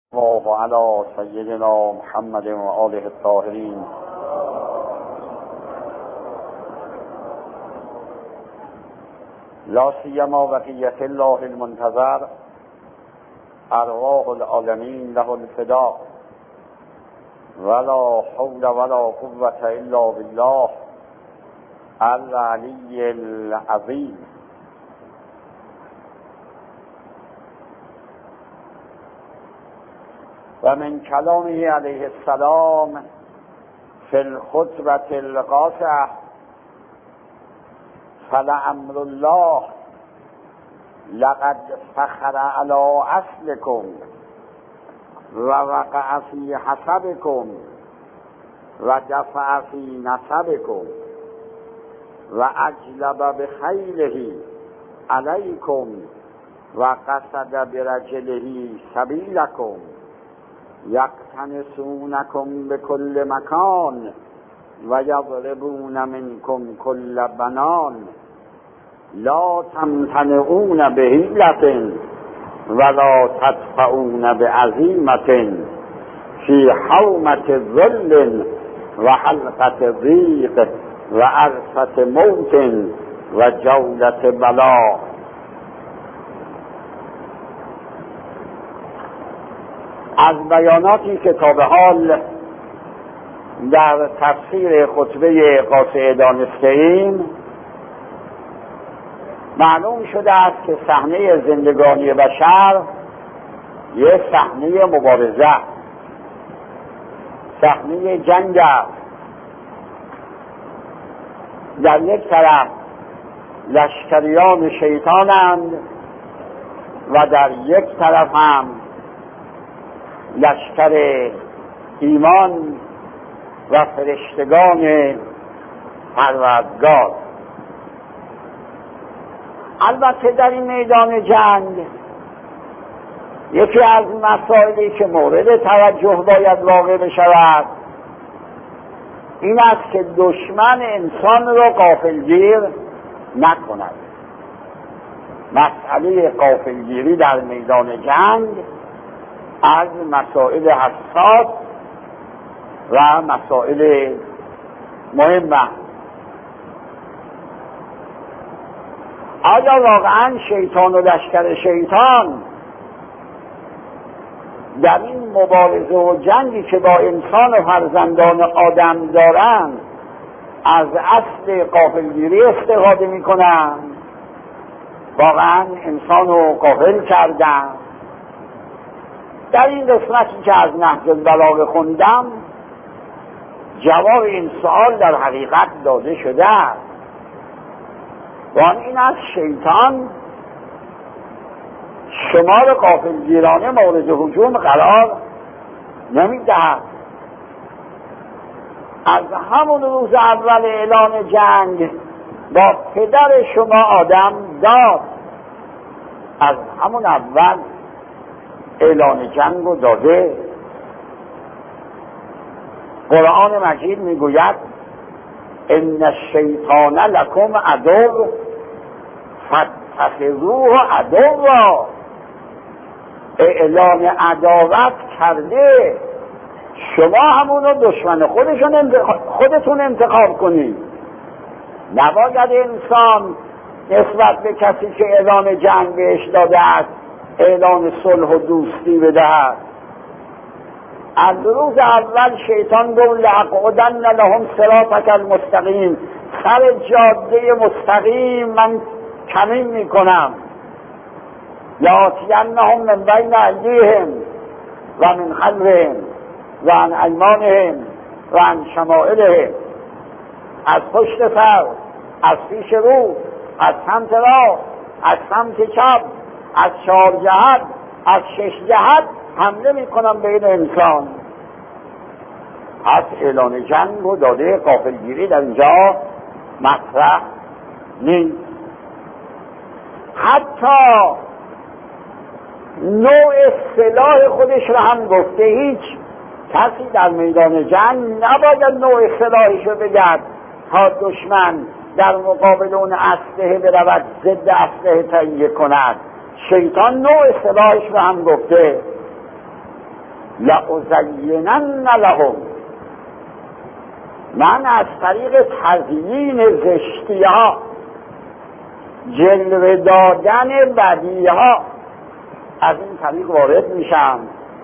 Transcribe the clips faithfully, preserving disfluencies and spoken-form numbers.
الله على سيدنا محمد وآله الطاهرين. لا سيما بقية الله المنتظر أرواح العالمين له الفداء، ولا حول ولا قوة إلا بالله العلي العظيم. و من کلامه علیه السلام فی الخطبة القاطعة فلعمر الله لقد فخر علی اصلکم و وقع فی حسبکم و دفع فی نسبکم و اجلب بخیله علیکم و قصد برجله سبیلکم یقتنسونکم بكل مکان و یضربون منکم کل بنان لا تمتنعون بحیلة ولا تدفعون بعزیمة فی حومة ذل و حلقة ضیق و عرصة موت و جولة بلا. از بیاناتی که تا به حال در تفسیر خطبه قاطعه دانسته ایم معلوم شده است که صحنه زندگانی بشر یک صحنه مبارزه، صحنه جنگ است. در یک طرف لشکریان شیطانند و در یک طرف هم لشکر ایمان و فرشتگان پروردگار. البته در این میدان جنگ یکی از مسائلی که مورد توجه باید واقع بشود این است که دشمن انسان را غافلگیر نکند. مسئله غافلگیری در میدان جنگ از مسائل حساس و مسائل مهمه. آیا واقعا شیطان و لشکر شیطان در این مبارزه و جنگی که با انسان و فرزندان آدم دارند از اصل غافلگیری استفاده می کنند؟ واقعا انسان رو غافل کردند؟ در این قسمتی که از نهج البلاغه خوندم جواب این سوال در حقیقت داده شده است و آن این است شیطان شما را غافلگیرانه مورد هجوم قرار نمیدهد. از همون روز اول اعلان جنگ با پدر شما آدم داد، از همون اول اعلان جنگ رو داده. قرآن مجید میگوید ان الشیطان لکم عدو فاتخذوه عدوا. اعلان عداوت کرده، شما همون رو دشمن خودشون خودتون انتخاب کنید. نباید انسان نسبت به کسی که اعلان جنگ بهش داده است اعلان صلح و دوستی بدهد. از روز اول شیطان گفت لأقعدن لهم صراطک المستقیم، سر جاده مستقیم من کمین میکنم. لآتینهم من بین ایدیهم و من خلفهم و عن ایمانهم و عن شمائلهم، از پشت سر، از پیش رو، از سمت راه، از سمت چپ، از چهار جهت، از شش جهت حمله میکنم بین انسان. از اعلان جنگ و داده غافلگیری در اینجا مطرح نیست. حتی نوع سلاح خودش را هم گفته. هیچ کسی در میدان جنگ نباید نوع سلاحش رو بگرد تا دشمن در مقابل اون اسلحه برود ضد اسلحه تهیه کند. شیطان نوع سلاحش رو هم گفته. لأزینن لهم، من از طریق تزیین زشتی ها، جلوه دادن بدی ها، از این طریق وارد میشم.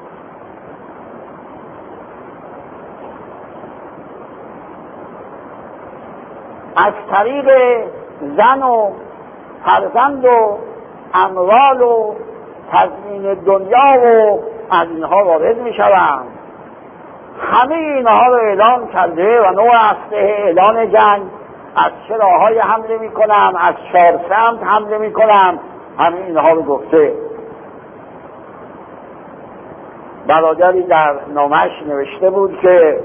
از طریق زن و فرزند و اموال و تزیین دنیا و از اینها وارد می شوند. همه اینها رو اعلان کرده و نوع هسته اعلان جنگ، از چه راه‌های حمله می کنم، از چهار سمت حمله می کنم، همه اینها رو گفته. برادری در نامش نوشته بود که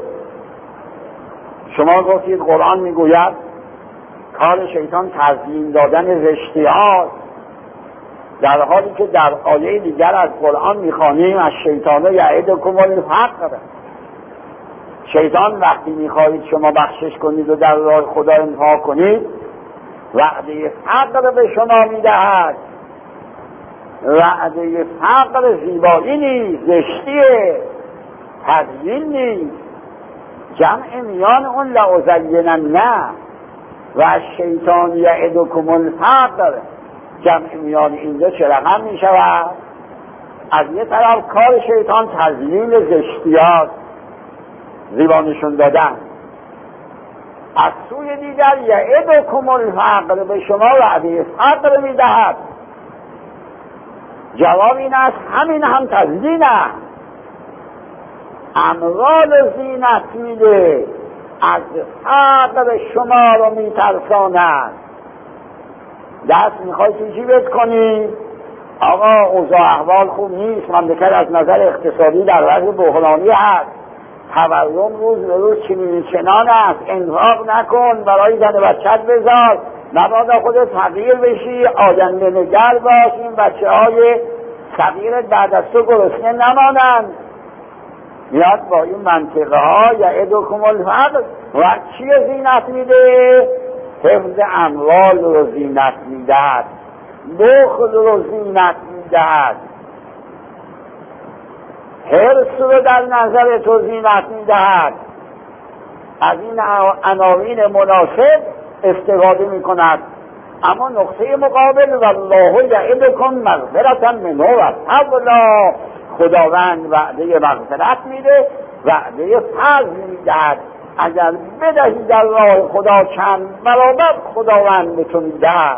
شما گفتید قرآن می گوید کار شیطان تزیین دادن زشتی هاست، در حالی که در آیه دیگر از قرآن میخوانیم از شیطان یعدکم الفقر. شیطان وقتی میخواهید شما بخشش کنید و در راه خدا انفاق کنید، وعده فقر به شما میدهد. وعده فقر زیبایی نیست، زشتیه، تزیین نیست. جمع میان اون لأزینن نه و از شیطان یعدکم الفقر، جمع میان اینجا چه رقم می شود؟ از یه طرف کار شیطان تزیین زشتیات، زیبا نشون دادن، از سوی دیگر یعدکم الفقر، به شما وعده فقر می دهد. جواب این است همین هم تزیین است. اموال زینت میده، از فقر شما رو می ترساند. دست میخوای چی بد کنی؟ آقا اوضاع احوال خوب نیست، مملکت از نظر اقتصادی در وضع بحرانی هست، تورم روز به روز چنین چنان است، انفاق نکن، برای زن بچت بذار، مبادا خودت فقیر بشی، آینده نگر باش، این بچه های صغیرت بعد از تو گرسنه نمانند. میاد با این منطقه ها یعدکم الفقر و چی زینت میده؟ حفظ اموال رو زینت میدهد، بخل رو زینت میدهد، حرص رو در نظر تو زینت میدهد. از این عناوین مناسب استفاده میکند. اما نقطه مقابل والله یعدکم مغفرة منه و فضلا، خداوند وعده مغفرت میده، وعده فضل میدهد. اگر بدهی در راه خدا چند برابر خداوند به تو میدهد.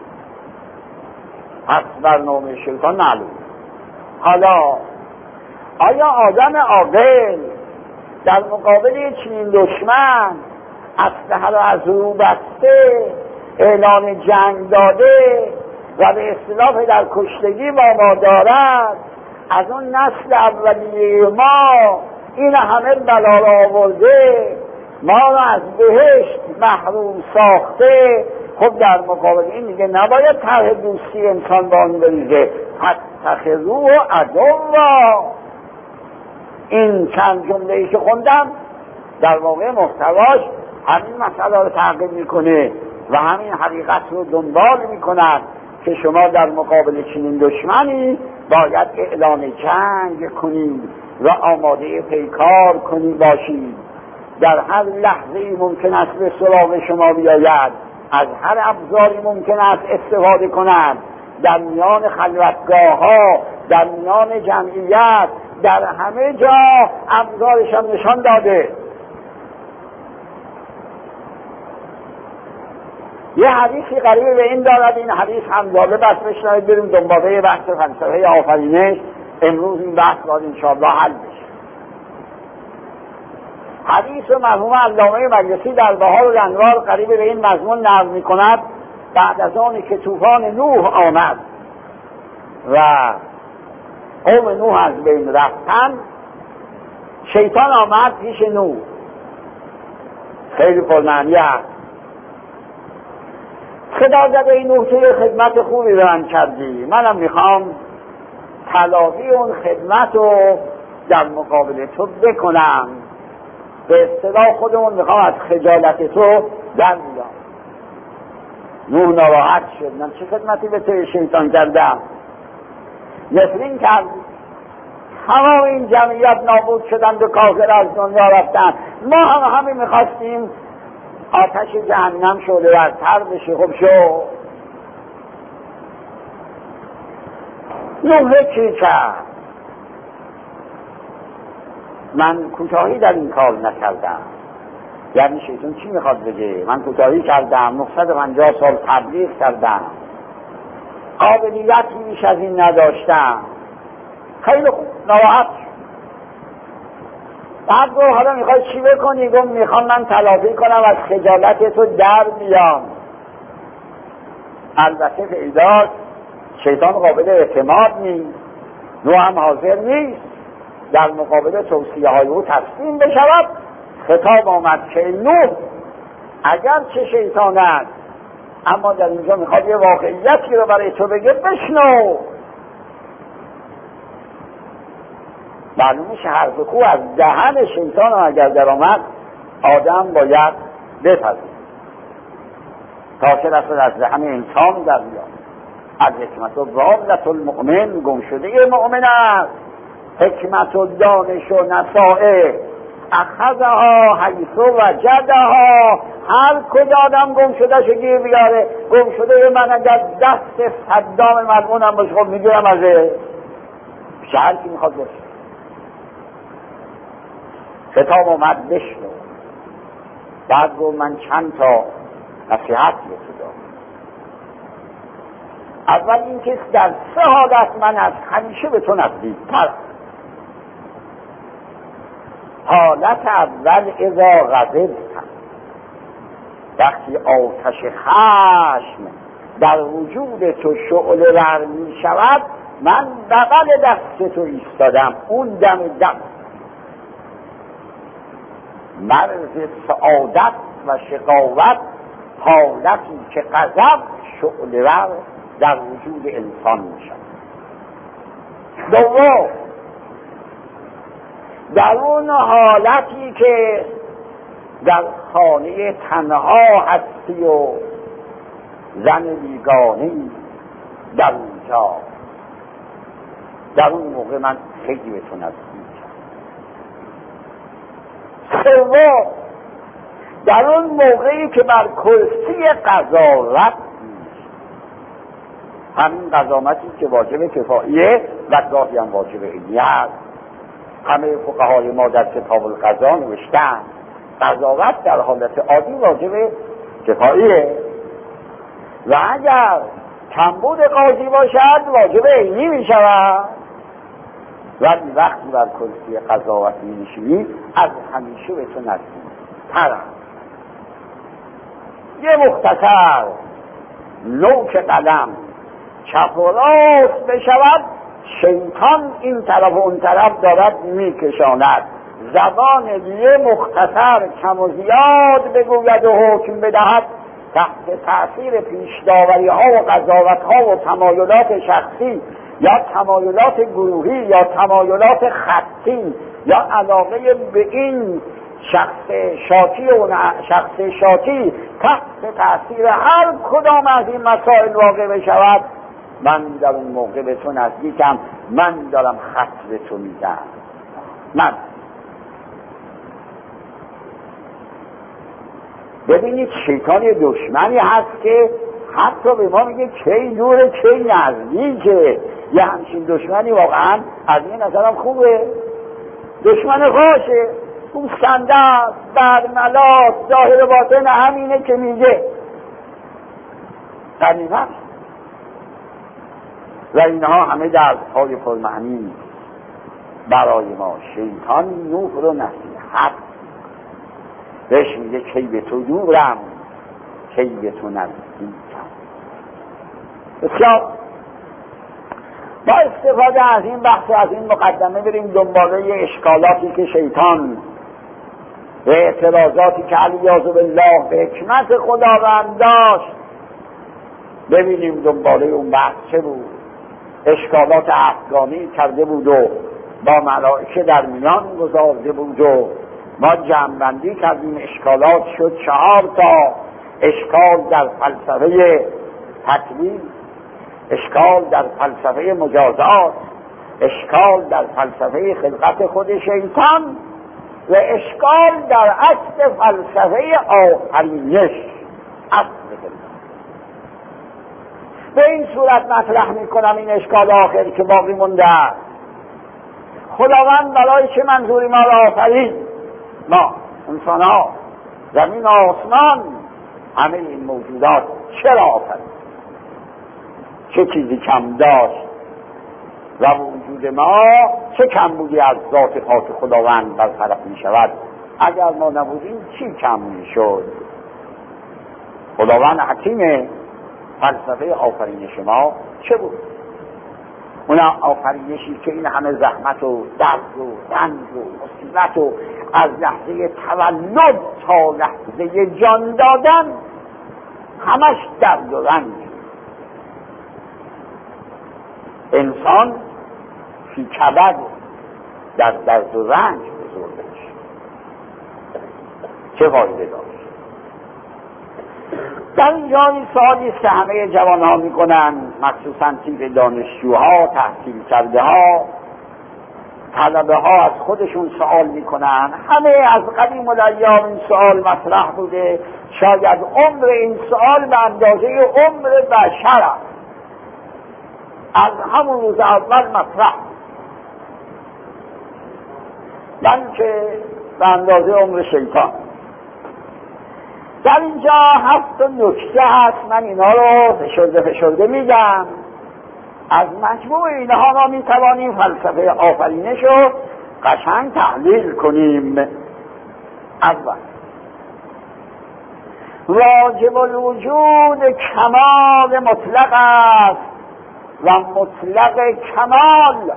پس برنامه شیطان معلوم. حالا آیا آدم عاقل در مقابل چنین دشمن اسلحه را از رو بسته، اعلان جنگ داده و به اصطلاح در کشتگی با ما دارد، از اون نسل اولیه ما این همه بلا را آورده، ما را از بهشت محروم ساخته، خب در مقابل این دیگه نباید طرح دوستی انسان با اون بریزه. فاتخذوه عدوا. این چند جمله‌ای که خوندم در واقع محتواش همین مسئله رو تعقیب میکنه و همین حقیقت رو دنبال میکند که شما در مقابل چنین دشمنی باید اعلان جنگ کنید و آماده پیکار کنید باشید. در هر لحظه ممکن است به سراغ شما بیاید، از هر ابزاری ممکن است استفاده کند، در میان خلوتگاه ها، در میان جمعیت، در همه جا ابزارش هم نشان داده. یه حدیثی قریب به این دارد، این حدیث هم جالب است، بشنوید بریم دنباله بحث فلسفه آفرینش. امروز این بحث باید انشاءالله حل بشه. حدیث مرحوم علامه مجلسی در بهار الانوار قریب به این مضمون نقل می‌کند. بعد از آنی که طوفان نوح آمد و قوم نوح از بین رفتن، شیطان آمد پیش نوح. خیلی پرمعنی است. خدا زده این نوح توی خدمت خوبی به من کردی، منم میخوام تلافی اون خدمت رو در مقابل تو بکنم. به اصطلاح خودمون میخوام از خجالت تو در بیام. نوح ناراحت شد، من چه خدمتی به توی شیطان کردم؟ نفرین کرد، تمام این جمعیت نابود شدند و کافر از دنیا رفتن. ما هم همین میخواستیم آتش جهنم شعله ورتر بشه. خب شو نوح چی کرد؟ من کوتاهی در این کار نکردم. یعنی شیطان چی میخواد بگه؟ من کوتاهی کردم، نهصد و پنجاه سال تبلیغ کردم، قابلیتی بیش از این نداشتم. خیلی خوب، ناراحت شد. بعد گفت حالا میخوای چی بکنی؟ گفت میخوام من تلافی کنم، از خجالت تو در بیام. البته پیداست شیطان قابل اعتماد نیست، نوح هم حاضر نیست در مقابل توصیه های او تسلیم بشود. خطاب آمد که نوح اگر چه شیطان است، اما در اینجا میخواد یه واقعیتی رو برای تو بگه، بشنو. معلومه که حرف کو از دهن شیطان اگر در آمد آدم باید بپذیره تا چه رسد از دهن انسان در بیاد. از حکمت و ضالت المؤمن، گم شده مؤمن است. حکمت و دانش و نصائح اخذها حیث وجدها، هر کجا آدم گم شده شو گیر بیاره. گم شده من اگر دست صدام ملعونم باشه، خب میگیرم ازه شهر کی میخواد باشه. خطاب اومد بشنو. بعد گفت من چند تا نصیحت به تو دارم. اول اینکه در سه حالت من از همیشه به تو نزدیک‌ترم. حالت اول اذا غضبت، وقتی آتش خشم در وجود تو شعله ور می شود، من بغل دست تو ایستادم. اون دم دم مرز سعادت و شقاوت، حالتی که غضب شعله ور در وجود انسان می شود. دوم، در اون حالتی که در خانه تنها هستی و زن بیگانه‌ای در اونجا، در اون موقع من خیلی به تو نزدیکم. سوم، در اون موقعی که بر کرسی قضاوت، همین قضاوتی که واجب کفاییه و گاهی هم واجب عینی است. همه فقهای ما در کتاب القضا نوشتن قضاوت در حالت عادی واجب کفاییه و اگر کمبود قاضی باشد واجب عینی می شود. ولی وقتی بر کرسی قضاوت می نشینی، از همیشه به تو نزدیک ترم. یه مختصر نوک قلم چپ و راست بشود، شیطان این طرف و اون طرف دارد میکشاند. زبان یه مختصر کم و زیاد بگوید و حکم بدهد، تحت تأثیر پیشداوری ها و قضاوت ها و تمایلات شخصی یا تمایلات گروهی یا تمایلات خطی یا علاقه به این شخص شاکی و شخص شاکی، تحت تأثیر هر کدام از این مسائل واقع بشود، من در اون موقع به تو نزدیکم، من دارم خط به تو میدم. من ببینید شیطان دشمنی هست که حتی به ما میگه کی دوره کی نزدیکه. یه همچین دشمنی واقعا از این نظرم خوبه، دشمن خوشه، اون سنده برملات ظاهر باطن همینه که میگه غنیمت و اینها همه درس‌های پرمعنی برای ما. شیطان نوح رو نصیحت بهش میگه کی به تو دورم، کی به تو نزدیکم. بسیار با استفاده از این بحث و از این مقدمه بریم دنباله اشکالاتی که شیطان و اعتراضاتی که علیاذ بالله به حکمت خداوند داشت ببینیم دنباله اون بحث چه بود. اشکالات افغانی کرده بود و با ملائکه در میان گذارده بود و ما جمع‌بندی کردیم. اشکالات شد چهار تا. اشکال در فلسفه تکلیف، اشکال در فلسفه مجازات، اشکال در فلسفه خلقت خود شیطان و اشکال در اصل فلسفه آفرینش. اصل خلقت به این صورت مطرح میکنم این اشکال آخر که باقی مونده است. خداوند برای چه منظوری ما را آفرید؟ ما انسان ها، زمین و آسمان، همه این موجودات چرا آفرید؟ چه چیزی کم داشت و وجود ما چه کم بودی از ذات خاص خداوند برطرف می شود؟ اگر ما نبودیم چی کم می شد؟ خداوند حکیم، فلسفه آفرینش ما چه بود؟ اون آفرینشی که این همه زحمت و درد و رنج و مصیبت و از لحظه تولد تا لحظه جان دادن همش درد و رنج. انسان فی کبد در درد و رنج بزرگش چه فایده داشت؟ در اینجا این سوالی است که همه جوان ها می کنند، مخصوصا تیپ دانشجوها، تحصیل کرده ها، طلبه ها از خودشون سوال می کنند. همه از قدیم الایام این سوال مطرح بوده. شاید عمر این سوال به اندازه عمر بشر است. از همون روز اول مطرح، بلکه به اندازه عمر شیطان. در اینجا هفت نکته هست، من اینا رو فشرده فشرده میگم. از مجموع اینها ما میتوانیم فلسفه آفرینش رو قشنگ تحلیل کنیم. اول، واجب الوجود کمال مطلق است و مطلق کمال.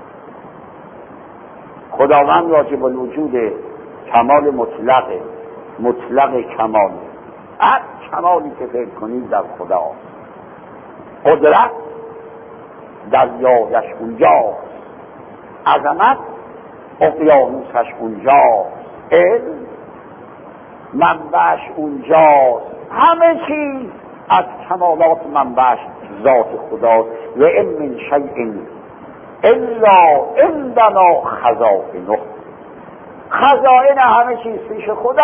خداوند واجب الوجود کمال مطلق، مطلق کمال. هر کمالی که فکر کنید در خدا. قدرت دریایش اونجاست، عظمت اقیانوسش اونجاست، علم منبعش اونجاست. همه چیز از کمالات منبعش ذات خداست. و ان من شیء الا عندنا خزائنه. خزائن همه چیز پیش خدا،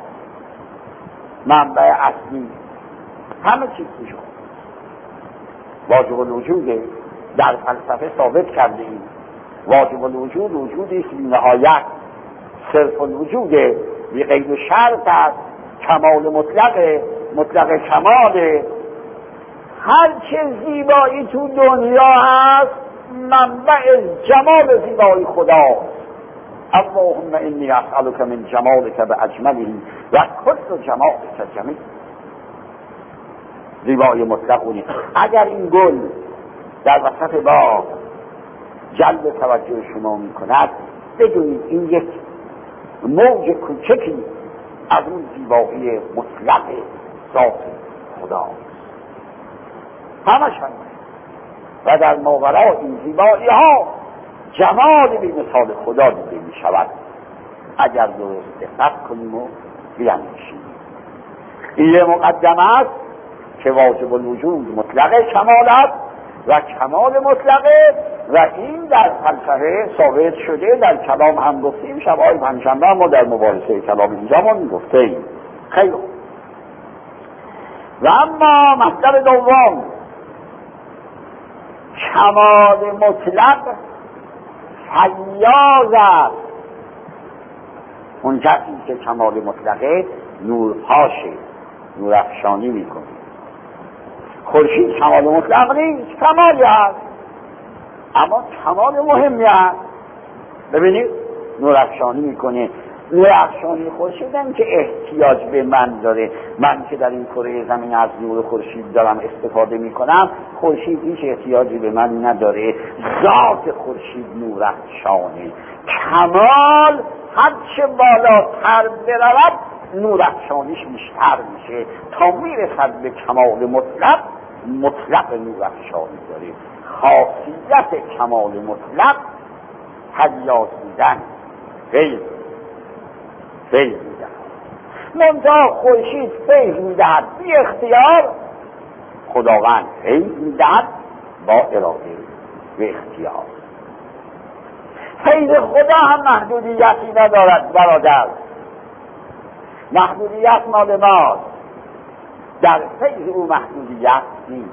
منبع اصلی همه چیز پیش خدا. واجب الوجود در فلسفه ثابت کرده ایم. واجب الوجود وجودی است بی نهایت، صرف الوجود بی قید و شرط است، کمال مطلق، مطلق کمال. هر چه زیبایی تو دنیا هست منبع جمال زیبایی خداست. اللهم انی اسألک من جمالک باجمله و کل جمالک جمیل. زیبایی مطلق اونی. اگر این گل در وسط باغ جلب توجه شما می کند، بدونید این یک موج کوچکی از اون زیبایی مطلق ذات خداست. همش هم. و در ماورای این زیبایی ها جمال بی مثال خدا دیده می شود اگر درست دقت کنیم و بیاندیشیم. این یه مقدمه است که واجب الوجود مطلق کمال است و کمال مطلقه، و این در فلسفه ثابت شده. در کلام هم گفتیم، شب‌های پنجشنبه ما در مباحثه کلام اینجا ما گفتیم. خیلی. و اما مطلب دوم، کمال مطلق فیاض است. اون کسی که کمال مطلقه نورهاشه، نورافشانی میکنه. خورشید کمال مطلق نیست، کمالی هست، اما کمال مهمی هست. ببینید نورافشانی میکنه. نورافشانی خورشید هم که احتیاج به من داره. من که در این کره زمین از نور خورشید دارم استفاده میکنم، خورشید هیچ احتیاجی به من نداره. ذات خورشید نورافشانه. کمال هرچه بالاتر برود نورافشانیش بیشتر میشه تا میرسد به کمال مطلق. مطلق نورافشانی داره. خاصیت کمال مطلق حیاض بودن، غیر فیض میدهد. منتها خورشید فیض میدهد بی اختیار، خداوند فیض میدهد با اراده و اختیار. فیض خدا هم محدودیتی ندارد برادر، محدودیت مال ماست، در فیض او محدودیت نیست.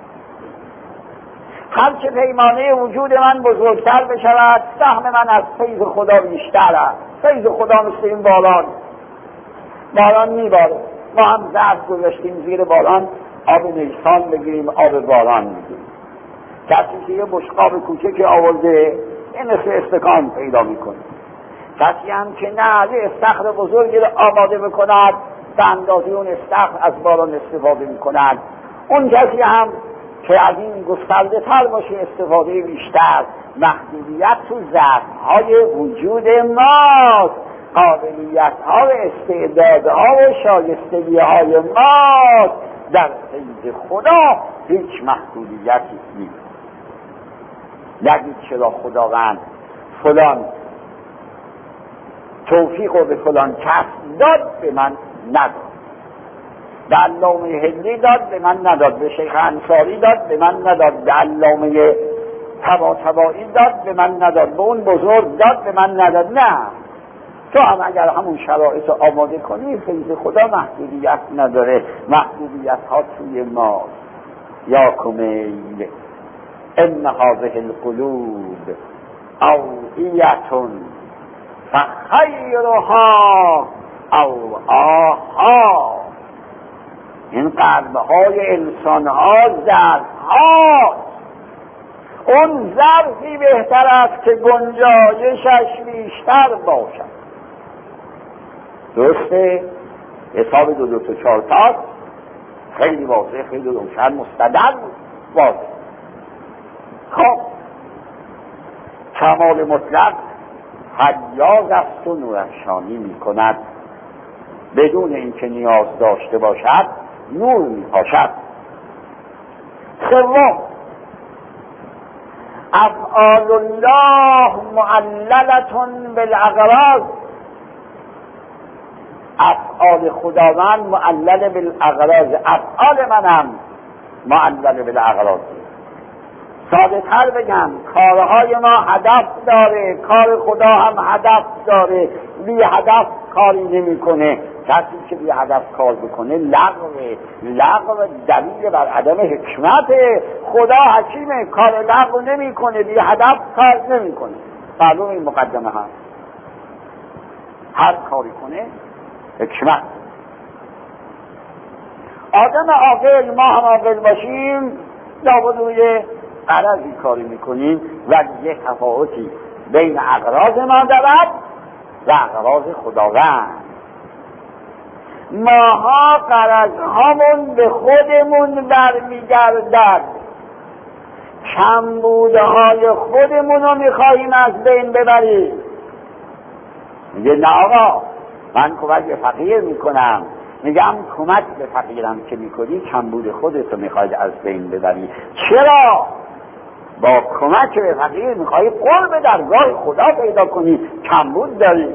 هرچه پیمانه وجود من بزرگتر بشود سهم من از فیض خدا بیشتر است. فیض خدا مثل این باران، باران میباره، ما هم ظرف گذاشتیم زیر باران آب نیسان بگیریم، آب باران میگیریم. کسی که یه بشقاب کوچکی آورده این مثل استکان پیدا میکنه. کسی هم که نه یه استخر بزرگی رو آماده بکند به اندازه اون استخر از باران استفاده میکند. اون کسی هم که از این گسترده تر باشه استفاده بیشتر. محدودیت تو ظرف‌های وجود ماست، قابلیت ها و استعدادها و شایستگی های ماست. در فیض خدا هیچ محدودیتی نیست. نگید چرا خداوند فلان توفیق و به فلان کس داد به من نداد، به علامه هندی داد به من نداد، به شیخ انصاری داد به من نداد، به علامه طباطبایی داد به من نداد، به اون بزرگ داد به من نداد. نه، تو هم اگر همون شرایط رو آماده کنی فیض خدا محدودیت نداره. محدودیت ها توی ما. یا کمیل ان هذه القلوب اوعیة فخیرها او آها. این قلبهای انسان ها ظرف ها، اون ظرفی بهتر است که گنجایشش بیشتر باشد. درسته؟ حساب دو دو تا چهار تاست خیلی واضح، خیلی روشن، مستدل واضح. خب کمال مطلق حیاز است و نورافشانی می کند، بدون اینکه نیاز داشته باشد نور می پاشد. سوم، افعال الله معللة بالاغراض. افعال خداوند معلل بالاغراض، افعال منم معلل بالاغراض. ساده تر بگم، کارهای ما هدف داره، کار خدا هم هدف داره. بی هدف کاری نمی کنه. کسی که بی هدف کار بکنه لغوه. لغو دلیل بر عدم حکمت. خدا حکیمه، کار لغو نمی کنه، بی هدف کار نمی کنه. معلوم این مقدمه هست. هر کاری کنه حکمت. آدم عاقل، ما هم عاقل باشیم، لابد روی غرضی کاری میکنیم و یه تفاوتی بین اغراض ما دارد و اغراض خداوند. ماها غرضهامون به خودمون برمیگردد، کمبودهای خودمون رو میخواهیم از بین ببریم. میگه نه آقا، من کمک به فقیر میکنم. میگم کمک به فقیرم که میکنی کمبود خودت رو میخواید از بین ببری. چرا؟ با کمک به فقیر میخوایی قرب درگاه خدا پیدا کنی، کمبود داری،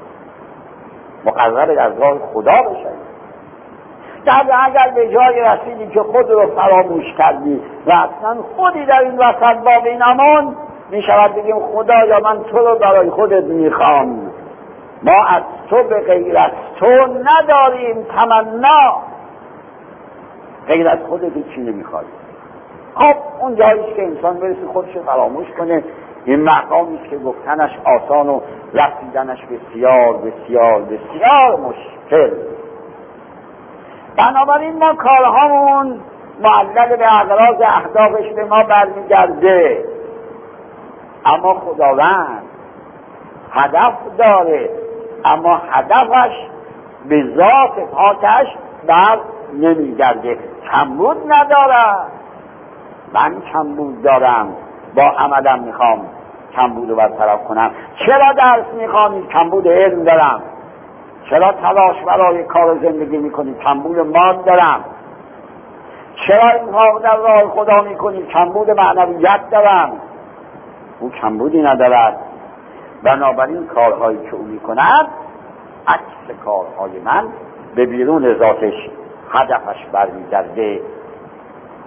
مقرب درگاه خدا بشی. در اگر به جای رسیدی که خود رو فراموش کردی و اصلا خودی در این وسط باقی نماند، میشود بگیم خدایا من تو رو برای خودت میخوام، ما از تو به غیر از تو نداریم تمنا، غیر از خودت چی نمیخوای. خب اون جاییست که انسان برسی خودش فراموش کنه. این مقامیست که گفتنش آسان و رسیدنش بسیار بسیار بسیار مشکل. بنابراین ما کارهامون معلل به اغراض اهدافش به ما برمیگرده، اما خداوند هدف داره، اما هدفش به ذات پاکش بر نمیگرده. کمبود نداره. من کمبود دارم، با عملم میخوام کمبود رو برطرف کنم. چرا درس میخوانی؟ کمبود علم دارم. چرا تلاش برای کار زندگی میکنی؟ کمبود مال دارم. چرا انفاق در راه خدا میکنی؟ کمبود معنویت دارم. او کمبودی ندارد. بنابراین کارهایی که او میکند عکس کارهای من به بیرون ذاتش هدفش برمیگرده.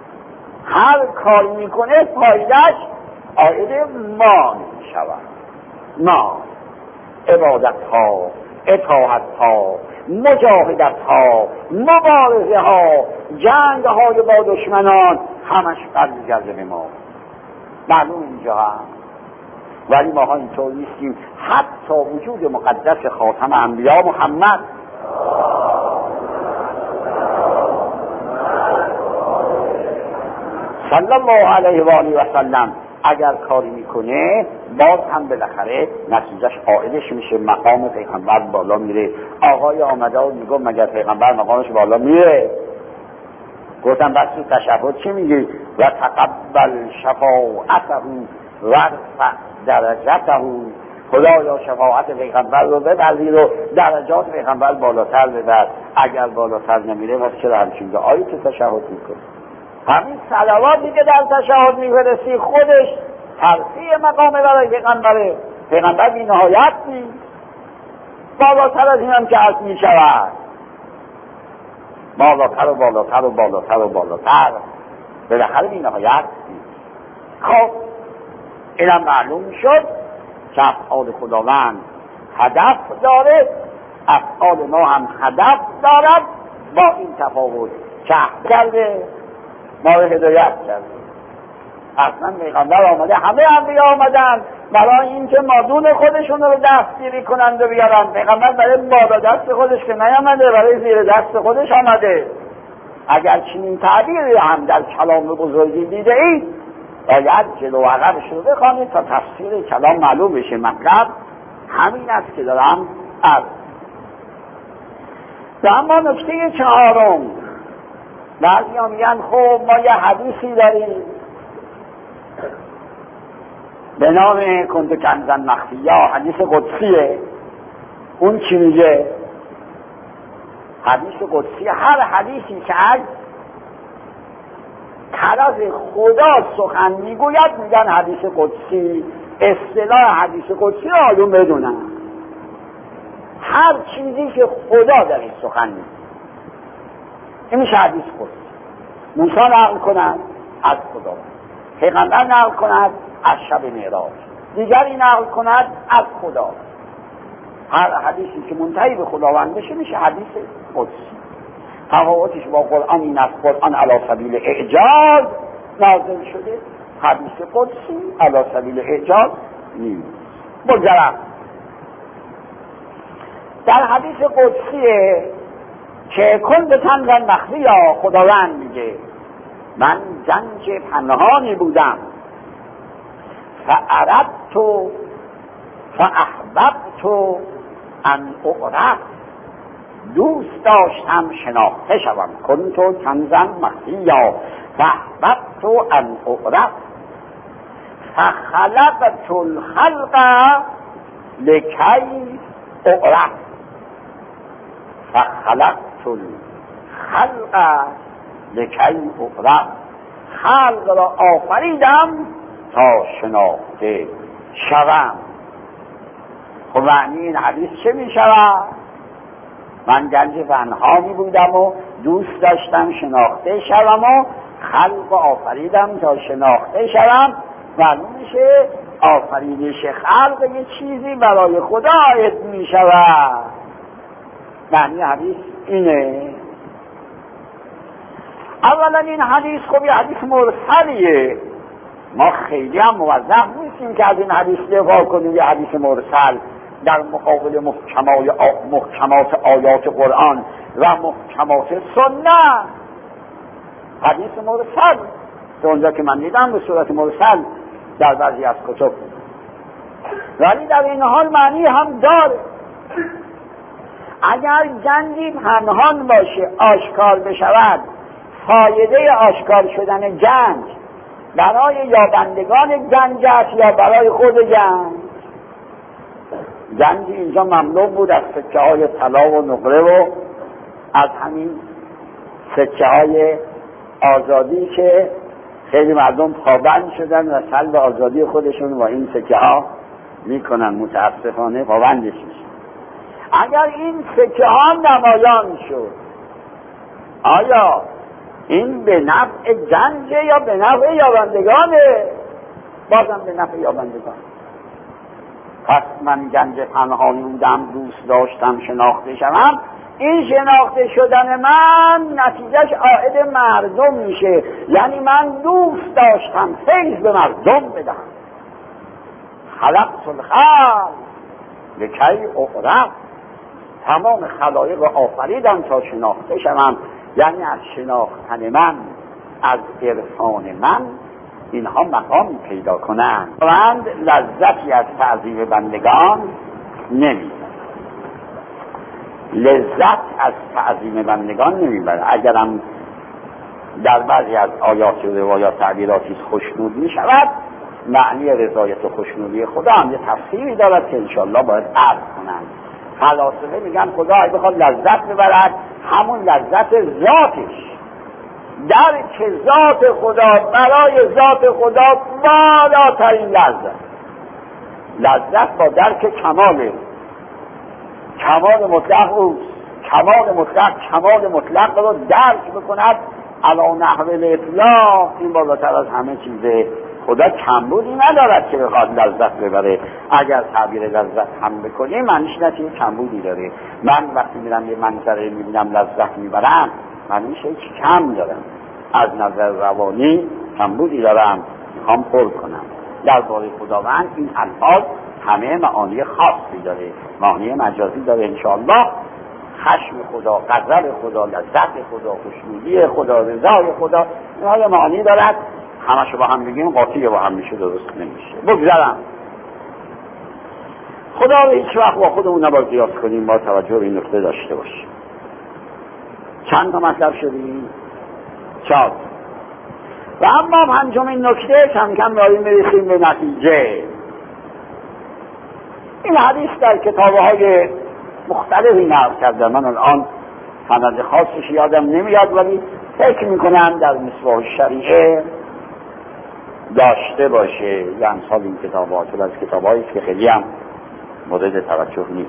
هر کار میکنه فایدهش عائد ما میشود. ما عبادت ها، اطاعت ها، مجاهدت ها، مبارزه ها، جنگ های با دشمنان همش برمیگرده به ما. معلوم اینجا هم، ولی ما ها اینطور نیستیم. حتی وجود مقدس خاتم انبیا محمد صلی الله علیه و آله و سلم اگر کاری میکنه باز هم بالاخره نتیجهش عائدش میشه، مقام پیغمبر بالا میره. آقای آمده و میگم مگر پیغمبر مقامش بالا میره؟ گفتم بس تو تشهد چی میگی؟ و تقبل شفاعته و ارفع درجته. خدایا شفاعت پیغمبر رو ببرید و درجات پیغمبر بالاتر ببر. اگر بالاتر نمیره پس چرا همچین دعایی تو تشهد میکنی؟ همین صلواتی که در تشهد میفرستی خودش ترفیع مقامه برای پیغمبره. پیغمبر بی نهایت نیست، بالاتر از این هم که از میشود، بالاتر و بالاتر و بالاتر و بالاتر، بالاخره بی نهایت نیست. خب اینم معلوم شد که افعال خداوند هدف داره، افعال ما هم هدف دارد، با این تفاوت که کرده ما رو هدایت کرده. اصلا پیغمبر آمده، همه انبیا آمدن برای اینکه مادون خودشون رو دستگیری کنند و بیارن. پیغمبر برای بالا دست خودش که نیامده، برای زیر دست خودش آمده. اگر چنین تعبیری هم در کلام بزرگی دیده اید باید جلو و عقبش رو بخوانید تا تفسیر کلام معلوم بشه. مطلب همین است که دارم عرض. و اما نکته چهارم، بعضی ها میگن خب ما یه حدیثی داریم به نام کنت کنزا مخفیا، حدیث قدسیه. اون چی میگه؟ حدیث قدسی، هر حدیثی که از طرف خدا سخن میگوید میگن حدیث قدسی. اصطلاح حدیث قدسی رو آدم بدونن، هر چیزی که خدا در این سخن میگه این میشه حدیث قدسی. موسی نقل کند از خدا، پیغمبر نقل کند از شب معراج، دیگری نقل کند از خدا. هر حدیثی که منتهی به خداوند بشه میشه حدیث قدسی. تفاوتش با قرآن این است، قرآن علی سبیل اعجاز نازل شده، حدیث قدسی علی سبیل اعجاز نیست. بگذرم در حدیث قدسیه که کنت کنزا مخفیا، خداوند میگه من گنج پنهانی بودم، فاردت فاحببت ان اعرف، دوست داشتم شناخته شوم. کنت کنزا مخفیا فاحببت ان اعرف، فخلقت الخلق لکی اعرف، فخلقت الخلق لکی اعرف، خلق را آفریدم تا شناخته شوم. خب معنی این حدیث چه می شود؟ من گنج پنهانی بودم و دوست داشتم شناخته شوم و خلق آفریدم تا شناخته شوم. معلوم میشه آفرینش خلق یه چیزی برای خدا عاید می شود. معنی حدیث اینه. اولا این حدیث خب یه حدیث مرسلیه، ما خیلی هم موظف نیستیم که از این حدیث دفاع کنیم. یه حدیث مرسل در مقابل محکمات محکمات آیات قرآن و محکمات سنت، حدیث مرسل که اونجا که من دیدم به صورت مرسل در بعضی از کتب، ولی در این حال معنی هم داره. اگر گنجی پنهان باشه آشکار بشود، فایده آشکار شدن گنج برای یابندگان گنج است یا برای خود گنج؟ گنج اینجا مملو بود از سکه های طلا و نقره و از همین سکه های آزادی که خیلی مردم پابند شدن و سلب آزادی خودشون با این سکه ها میکنن، متاسفانه پابندش میشن. اگر این سکه ها نمایان شد، آیا این به نفع گنجه یا به نفع یابندگانه؟ بازم به نفع یابندگان. پس من گنج پنهانی بودم دوست داشتم شناخته شدم. این شناخته شدن من نتیجهش عائد مردم میشه، یعنی من دوست داشتم فیض به مردم بدم. خلقت الخلق لکی اعرف، تمام خلایق را آفریدم تا شناخته شوم، یعنی از شناختن من، از عرفان من اینها مقامی پیدا کنند. خداوند لذتی از تعظیم بندگان نمیبرد، لذت از تعظیم بندگان نمیبرد. اگرم در بعضی از آیات و روایات تعبیراتی خوشنود میشود، معنی رضایت و خوشنودی خدا هم یه تفسیری دارد که انشاءالله باید عرض کنند. فلاسفه میگن خدا اگه بخواد لذت ببرد، همون لذت ذاتش، درک ذات خدا، برای ذات خدا بالاترین لذت. لذت با درک کماله، کمال مطلق اوست. کمال مطلق کمال مطلق رو درک بکند علی نحو الاطلاق، این بالاتر از همه چیزه. خدا کمبودی ندارد که بخواد لذت ببره. اگر تعبیر لذت هم بکنیم معنیش نه که کمبودی داره. من وقتی میرم یه منظره میبینم لذت میبرم، معنیش هیچ کم دارم، از نظر روانی کمبودی دارم، میخوام پر کنم. درباره خداوند این الفاظ همه معانی خاصی داره، معانی مجازی داره انشاءالله. خشم خدا، غضب خدا، لذت خدا، خوشنودی خدا، رضای خدا، اینها معانی دارد. همشو با هم بگیم قاطی با هم میشه، درست نمیشه. بگذارم خدا رو هیچ وقت با خودمون نباید قیاس کنیم، با توجه به این نکته داشته باشیم. چند تا مطلب شدیم؟ چهار. و اما پنجمین نکته، کم کم داریم میرسیم به نتیجه. این حدیث در کتاب‌های مختلفی نقل کرده، من الان سند خاصش یادم نمیاد، ولی فکر میکنم در مصباح الشریعه داشته باشه. یا امثال این کتابات از کتابایی که خیلی هم مورد توجه نیست.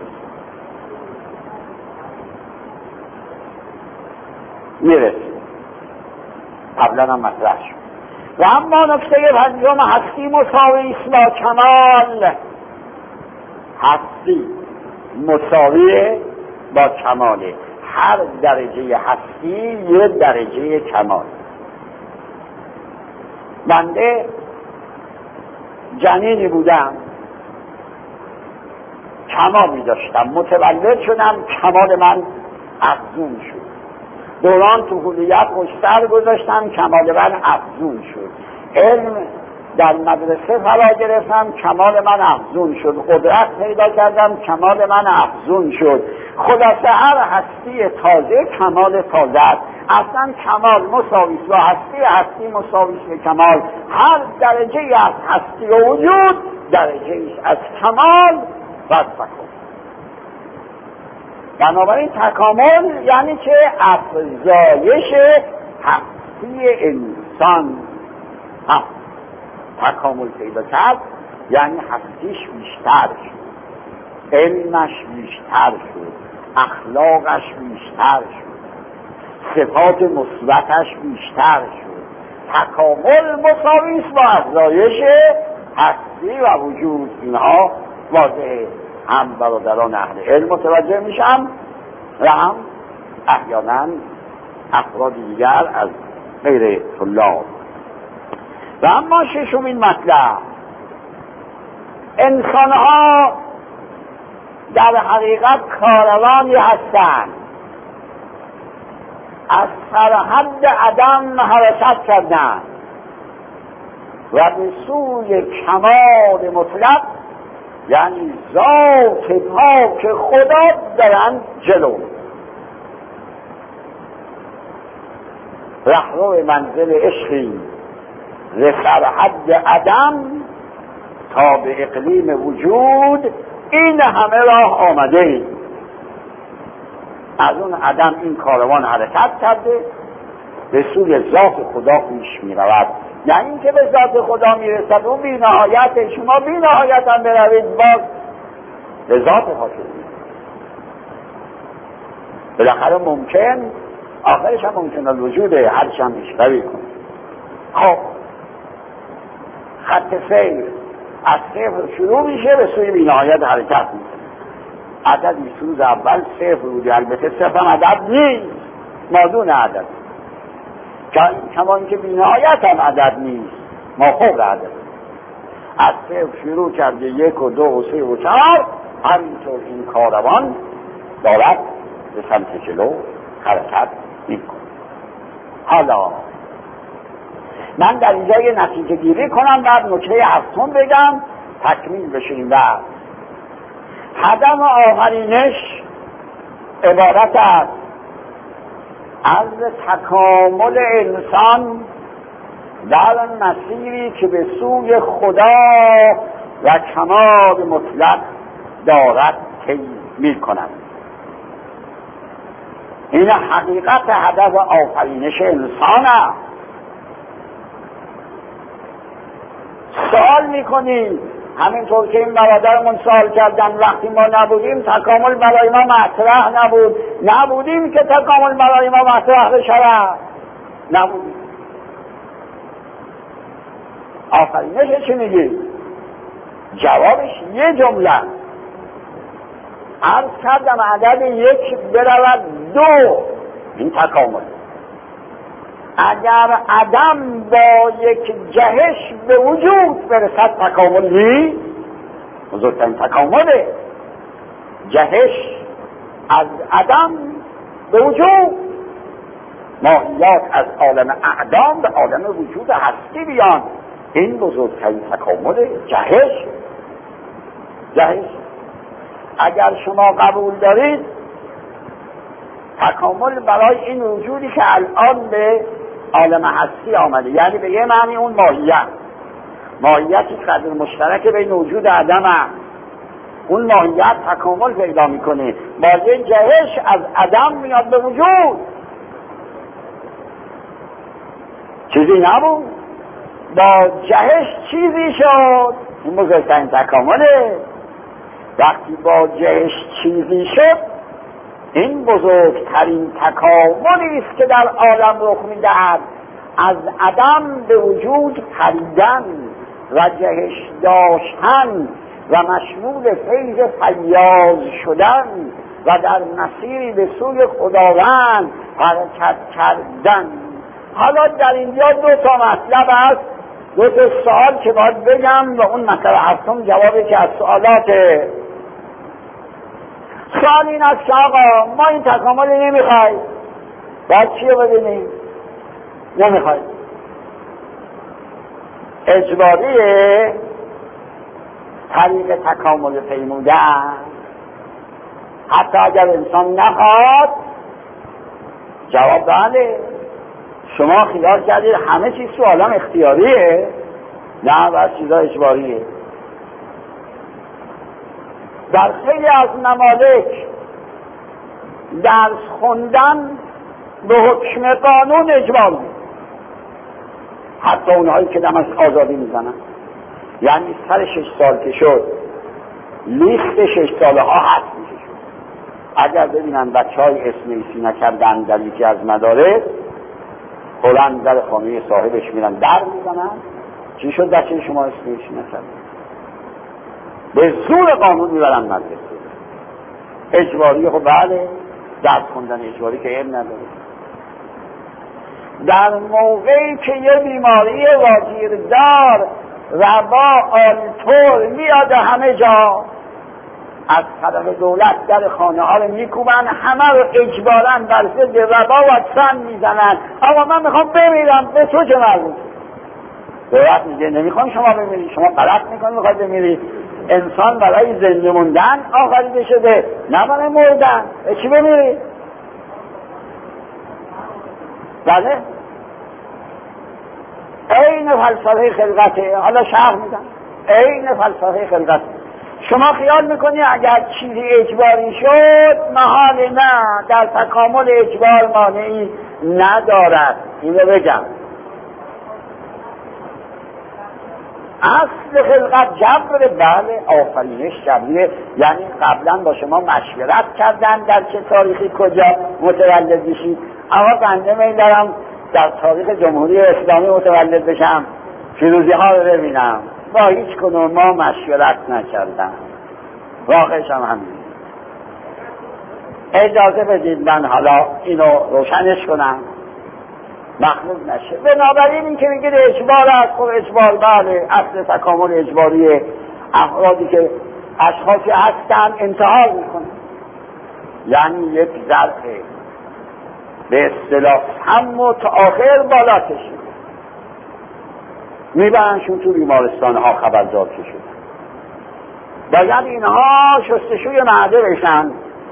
میرسیم قبلا هم مطرح شد. و اما نکته پنجم، هستی مساوی است با کمال. هستی مساوی با کماله. هر درجه هستی یه درجه کمال. بنده جنینی بودم، کمالی داشتم، متولد شدم، کمال من افزون شد. دوران طفولیت خوشتر گذاشتم، کمال من افزون شد. علم در مدرسه فرا گرفتم، کمال من افزون شد. قدرت پیدا کردم، کمال من افزون شد. خلاصه هر هستی تازه کمال تازه است. اصلا کمال مساوی است با هستی، هستی مساوی است به کمال. هر درجه از هستی و وجود درجه از کمال و تکامل. بنابراین تکامل یعنی که افزایش هستی انسان. هم تکامل پیدا کرد یعنی هستیش بیشتر شد، علمش بیشتر شد، اخلاقش بیشتر شد، صفات مثبتش بیشتر شد. تکامل مساوی است با افزایش هستی و وجود. اینها واضحه، هم برادران اهل علم متوجه میشن و هم احیانا افراد دیگر از غیر طلاب. و اما ششمین مطلب، انسانها در حقیقت کاروانی هستند، از سرحد عدم حرکت کردند و به سوی کمال مطلق یعنی ذات پاک خدا دارند جلو. رهرو منزل عشقی ز سرحد عدم تا به اقلیم وجود، این همه راه آمده ای. از اون عدم این کاروان حرکت کرده به سوی ذات خدا پیش می رود. یعنی این که به ذات خدا می رسد اون بی نهایت، شما بی نهایت هم بروید باز به ذات حاصل. بالاخره ممکن آخرش هم ممکن الوجوده، هرچی هم اشتباهی کن. خب خط سیر از صفر شروع میشه به سوی بی‌نهایت حرکت میکنه. عددی سوز اول صفر بودی، البته صفر هم عدد نیست، مادون عدد، کما اینکه بی‌نهایت هم عدد نیست، ماخوذ عدد. از صفر شروع کرده یک و دو و سه و چهار، همینطور این کاروان دارد به سمت جلو حرکت میکنه. حالا من در اینجا یه نتیجه گیری کنم، بعد نکته هفتم بگم تکمیل بشیم. و هدف آفرینش عبارت است از تکامل انسان در مسیری که به سوی خدا و کمال مطلق دارد طی می‌کند. این حقیقت هدف آفرینش انسان است. سوال میکنیم همینطور که این برادرمون سوال کردن، وقتی ما نبودیم تکامل برای ما مطرح نبود، نبودیم که تکامل برای ما مطرح بشود، نبودیم. آفرینش چی میگی؟ جوابش یه جمله، عرض کردم عدد یک برود دو، این تکامل. اگر عدم با یک جهش به وجود برسد تکامل نیست، بزرگترین تکامله. جهش از عدم به وجود، ماهیات از عالم اعدام به عالم وجود هستی بیان، این بزرگترین تکامل. جهش جهش اگر شما قبول دارید تکامل برای این وجودی که الان به عالم هستی آمده، یعنی به یه معنی اون ماهیت ماهیتی قدر مشترک بین وجود عدم هم. اون ماهیت تکامل پیدا میکنه، با یه جهش از عدم میاد به وجود. چیزی نبود، با جهش چیزی شد، این بزرگترین تکامله. وقتی با جهش چیزی شد، این بزرگترین تکاملی است که در عالم رخ میدهد. از عدم به وجود پریدن و جهش داشتن و مشمول فیض فیاض شدن و در مسیری به سوی خداوند حرکت کردن. حالا در اینجا دو تا مطلب است، دو تا سوال که باید بگم و اون مطلب هفتم جوابی که از سوالاته. سوال این است که آقا ما این تکامل نمیخوایم، باید چیه بدونیم؟ نمیخوایم، اجباریه، طریق تکامل پیمودن. حتی اگر انسان نخواد، جواب بله. شما خیال کردید همه چیز تو عالم اختیاریه؟ نه، بس چیزا اجباریه. در خیلی از ممالک درس خوندن به حکم قانون اجبار بود، حتی اونهایی که دم از آزادی میزنن. یعنی سر شش سال که شد لیست شش ساله ها هست میشه شد. اگر ببینن بچه های اسم نویسی نکردن در یکی از مدارس، بلند در خانه صاحبش میرن در میزنن، چی شد بچه شما اسم نویسی نکردن؟ به زور قانون میبرن مدرسه. اجباری خب بله، درس خوندن اجباری که علم نداره. در موقعی که یه بیماری واگیردار وبا آلتور میاد همه جا، از طرف دولت در خانه ها رو میکوبن، همه رو اجباراً بر ضد وبا واکسن میزنن. اما من میخوام بمیرم، به تو چه مربوط؟ دولت میگه نمیخوام شما بمیرید، شما غلط میکنید میخواید بمیرید. انسان برای زنده موندن آفریده شده، نه برای مردن. به چی بمیرید؟ بله، عین فلسفه خلقته. حالا شرح میدم، عین فلسفه خلقته. شما خیال میکنی اگر چیزی اجباری شد محال؟ نه، در تکامل اجبار مانعی ندارد. اینو بگم، اصل خلقت جبر. بله، آفرینش جبریه. یعنی قبلا با شما مشورت کردن در چه تاریخی کجا متولد بشید. اما بنده میل دارم در تاریخ جمهوری اسلامی متولد بشم، فیروزی ها رو ببینم، با هیچ کنون ما مشورت نکردم. واقعش هم همین. اجازه بدید من حالا اینو روشنش کنم مخلوط نشه. بنابراین این که میگید اجبار است، خب اجبار بله، اصل تکامل اجباریه. افرادی که اشخاصی هستن انتحال میکنن، یعنی یک ظرفه به اصطلاح هم و تا آخر بالا کشید میبرنشون تو بیمارستان ها خبردار که شد. باید اینها شستشوی معده بشن،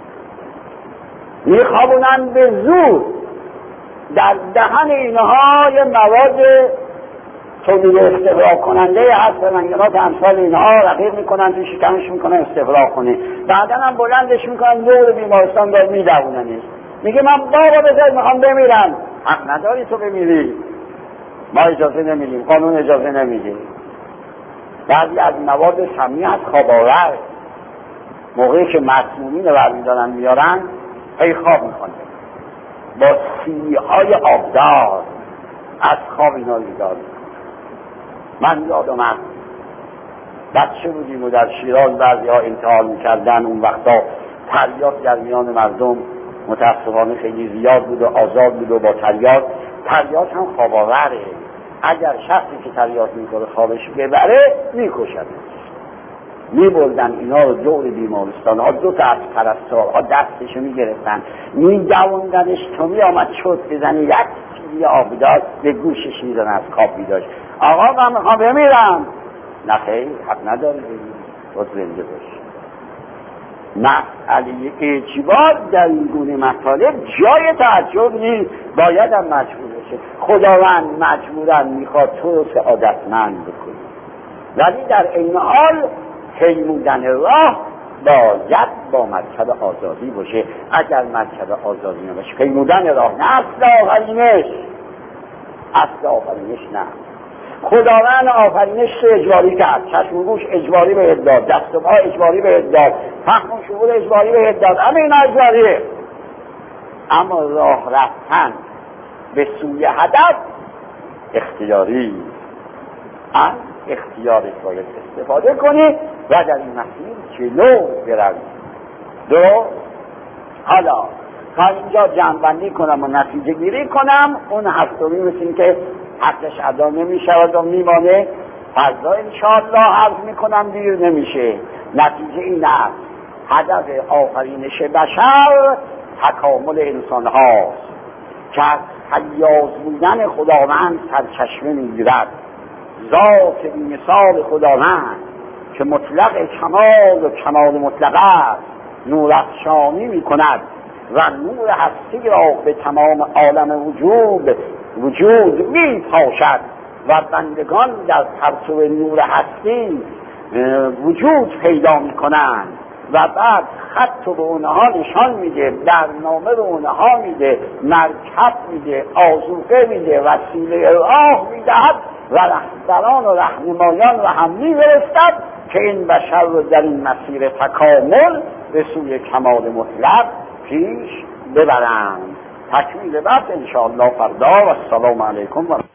میخوابونن به زور در دهن اینها یه مواد تولید استفراغ کننده هست، منگنات امثال اینها رقیق میکنن تو شکمش میکنن استفراغ کنه، بعدا هم بلندش میکنن دور بیمارستان دار میدوننش. میگه من بابا بذارید میخوام بمیرم. حق نداری تو بمیری، ما اجازه نمیدیم، قانون اجازه نمیده. بعضی از مواد سمی از خواب‌آور موقعی که مسمومین رو برمیدارن میارن ای خواب میکنه با سیهای آبدار از خواب اینا بیدار میکنه. من یادم هست بچه بودیم و در شیراز بعضی ها انتحال میکردن، اون وقتا تریاک در میان مردم متاسفانه خیلی زیاد بود و آزاد بود و با تریاک تریاک هم خواب‌آوره. اگر شخصی که تریاک میکنه خوابش ببره میکشد. میبردن اینا رو دور بیمارستان ها، دو تا از پرستارها دستشو میگرفتن میدووندنش تا میآمد چوت بزنه یک سیلی آبدار به گوشش میدن از خواب بیداشت. آقا من میخوام بمیرم. نه خیر، حق نداری بمیرم، باز زنده باش. مسئله اجبار در این گونه مطالب جای تعجب نیست، باید هم مجبور بشه. خداوند مجبورن میخواد تو رو سعادتمند بکنی، ولی در این حال پیمودن راه باید با مذهب آزادی باشه. اگر مذهب آزادی نباشه پیمودن راه نه، اصل آفرینش، اصل آفرینش نه. خداوند آفرینش اجباری کرد، چشم و گوش اجباری به داد، دست و پا اجباری به داد، فهم و شعور اجباری به داد، همه اینا اجباریه. اما راه رفتن به سوی هدف اختیاری، از اختیارت باید استفاده کنی و در این مسیر جلو بروی. دو، حالا تا اینجا جمع‌بندی کنم و نتیجه گیری کنم. اون هفتمی مثل که حقش ادا نمی شود و میمانه، فردا انشاءالله عرض میکنم دیر نمیشه. نتیجه این است هدف آفرینش بشر تکامل انسان هاست که از حیاز بودن خداوند سرچشمه میگیرد. ذات مثال خداوند که مطلق کمال و کمال مطلق است نورافشانی میکند و نور هستی را به تمام عالم وجود وجود می پاشد و بندگان در پرتو نور هستی وجود پیدا می کنند و بعد خط به اونها نشان میده، برنامه به اونها میده، مرکب میده، آذوقه میده، وسیله راه میدهد و رهبران و رهنمایان و هم میفرستد که این بشر رو در این مسیر تکامل به سوی کمال مطلق پیش ببرند. تکمیل بعد انشاءالله فردا و السلام علیکم و